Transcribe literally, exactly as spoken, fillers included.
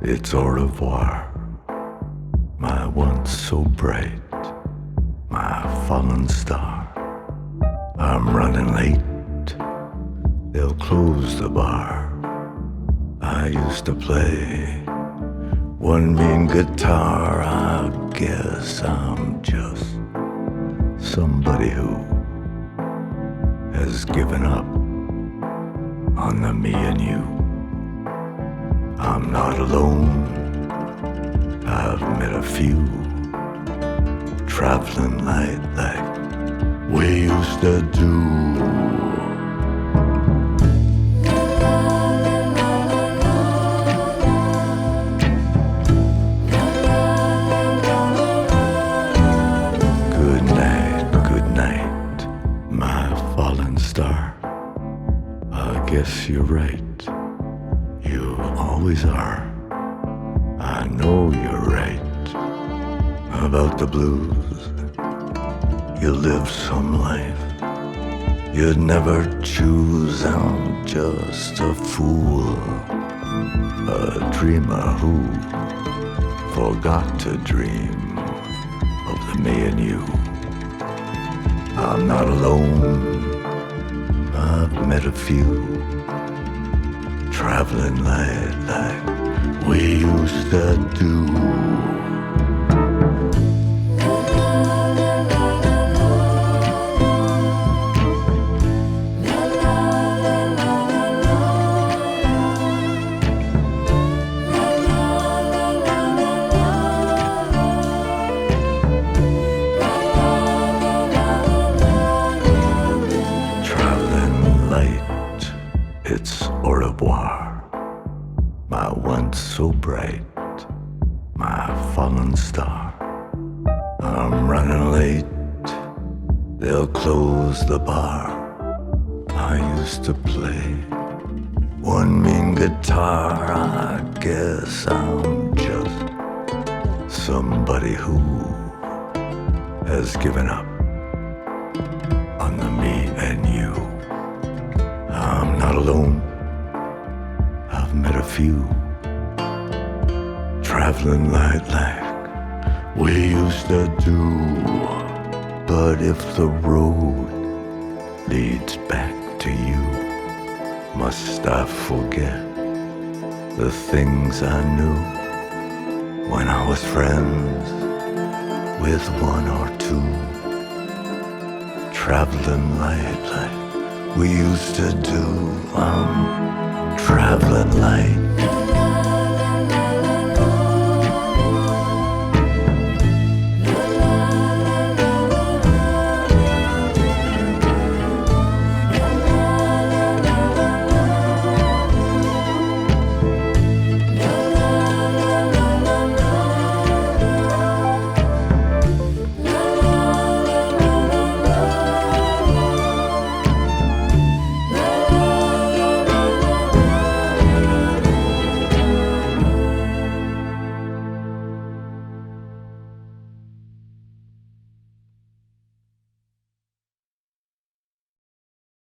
It's au revoir, my once so bright, my fallen star. I'm running late, they'll close the bar. I used to play one mean guitar. I guess I'm just somebody who has given up on the me and you. I'm not alone, I've met a few traveling light like we used to do. Good night, good night, my fallen star. I guess you're right, you always are. I know you're right about the blues. You live some life you'd never choose. I'm just a fool, a dreamer who forgot to dream of the me and you. I'm not alone, I've met a few traveling light like we used to do. It's au revoir, my once so bright, my fallen star. I'm running late, they'll close the bar. I used to play one mean guitar. I guess I'm just somebody who has given up on the me and you. I'm not alone, I've met a few traveling light like we used to do. But if the road leads back to you, must I forget the things I knew when I was friends with one or two? Traveling light like we used to do. I'm traveling light.